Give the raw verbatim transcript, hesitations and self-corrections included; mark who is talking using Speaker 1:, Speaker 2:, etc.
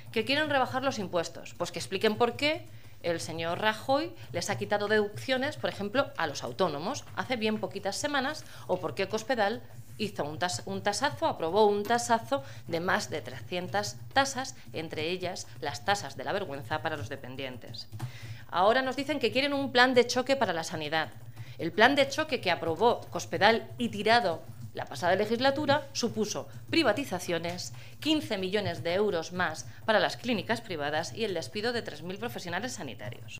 Speaker 1: ¿Que quieren rebajar los impuestos? Pues que expliquen por qué el señor Rajoy les ha quitado deducciones, por ejemplo, a los autónomos hace bien poquitas semanas, o por qué Cospedal hizo un, tas un tasazo, aprobó un tasazo de más de trescientas tasas, entre ellas las tasas de la vergüenza para los dependientes. Ahora nos dicen que quieren un plan de choque para la sanidad. El plan de choque que aprobó Cospedal y Tirado la pasada legislatura supuso privatizaciones, quince millones de euros más para las clínicas privadas y el despido de tres mil profesionales sanitarios.